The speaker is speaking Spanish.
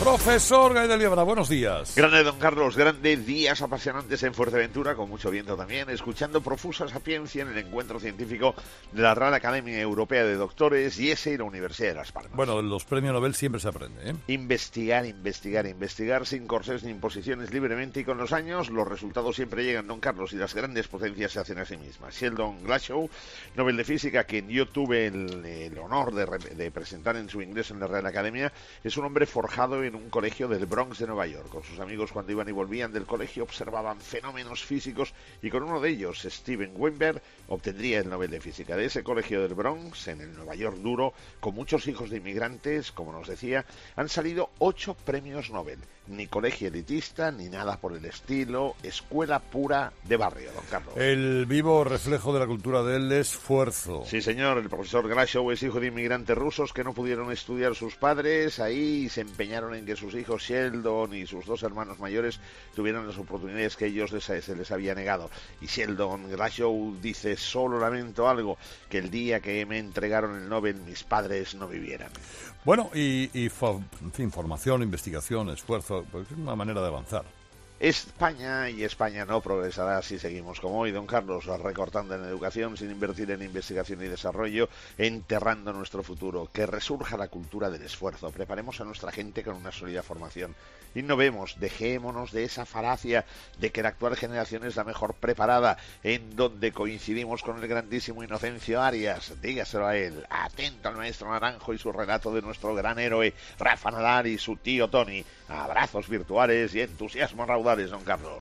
Profesor Gael Liebra, buenos días. Grande don Carlos, grande, días apasionantes en Fuerteventura, con mucho viento también, escuchando profusa sapiencia en el encuentro científico de la Real Academia Europea de Doctores y la Universidad de Las Palmas. Bueno, de los premios Nobel siempre se aprende, ¿eh? Investigar sin corsés ni imposiciones, libremente, y con los años los resultados siempre llegan, don Carlos, y las grandes potencias se hacen a sí mismas. Sheldon Glashow, Nobel de Física, quien yo tuve el honor de presentar en su ingreso en la Real Academia, es un hombre forjado en un colegio del Bronx de Nueva York. Con sus amigos, cuando iban y volvían del colegio, observaban fenómenos físicos, y con uno de ellos, Steven Weinberg, obtendría el Nobel de Física. De ese colegio del Bronx, en el Nueva York duro, con muchos hijos de inmigrantes, como nos decía, han salido 8 premios Nobel. Ni colegio elitista, ni nada por el estilo, escuela pura de barrio, don Carlos. El vivo reflejo de la cultura del esfuerzo. Sí, señor, el profesor Glashow es hijo de inmigrantes rusos que no pudieron estudiar sus padres, ahí se empeñaron en que sus hijos Sheldon y sus 2 hermanos mayores tuvieran las oportunidades que ellos se les había negado. Y Sheldon Glashow dice: solo lamento algo, que el día que me entregaron el Nobel mis padres no vivieran. Bueno, en fin, formación, investigación, esfuerzo, pues es una manera de avanzar. España no progresará si seguimos como hoy, don Carlos, recortando en educación, sin invertir en investigación y desarrollo, enterrando nuestro futuro. Que resurja la cultura del esfuerzo, preparemos a nuestra gente con una sólida formación. Innovemos, dejémonos de esa falacia de que la actual generación es la mejor preparada, en donde coincidimos con el grandísimo Inocencio Arias. Dígaselo a él, atento al maestro Naranjo y su relato de nuestro gran héroe Rafa Nadal y su tío Tony. Abrazos virtuales y entusiasmo raudales, don Carlos.